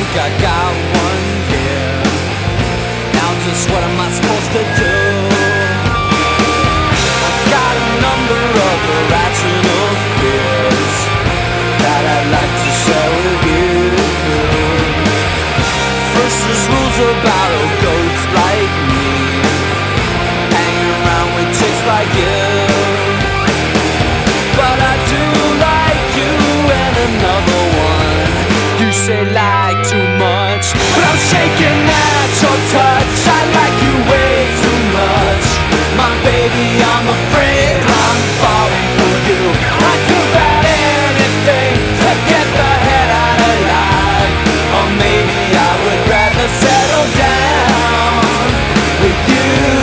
I got one here. Now just what am I supposed to do? I got a number of irrational fears that I'd like to share with you. First there's rules about old goats like me, hanging around with chicks like you. But I do like you and another one. You say like too much, but I'm shaking at your touch. I like you way too much, my baby. I'm afraid I'm falling for you. I'd do about anything to get the head out of life, or maybe I would rather settle down with you.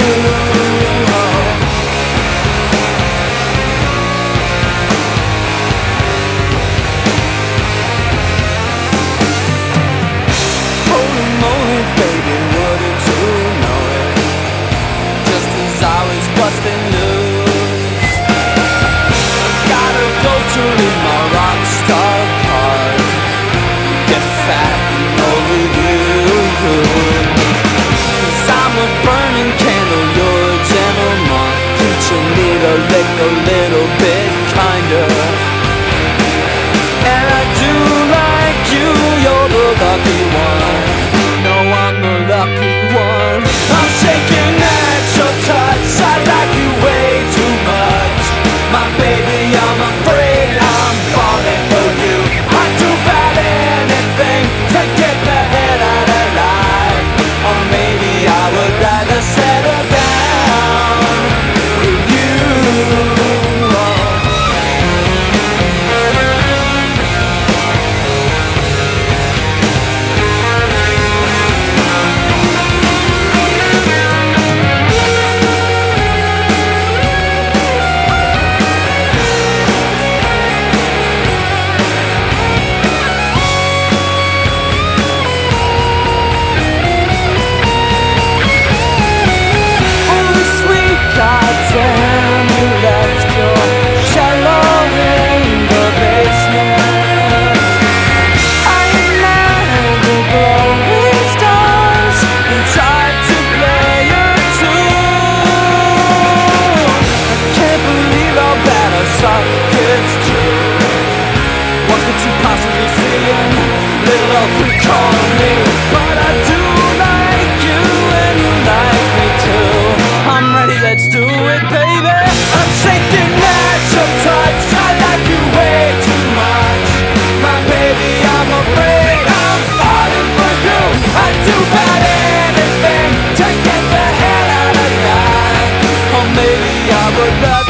Busting loose, gotta go to leave my rock star card, get fat and over you. 'Cause I'm a burning candle, you're a gentleman, teaching me to lick a little bit kinder. And I do like you, you're the lucky one. No, I'm the lucky one. I'm shaking at your touch. I like you way too much, my baby. I'm afraid I'm falling for you. I'd do about anything to get the head out of life, or maybe I would rather settle down with you. Let's do it, baby. I'm shaking at your touch. I like you way too much, my baby. I'm afraid I'm falling for you. I'd do about anything to get the hell out of life, or maybe I would rather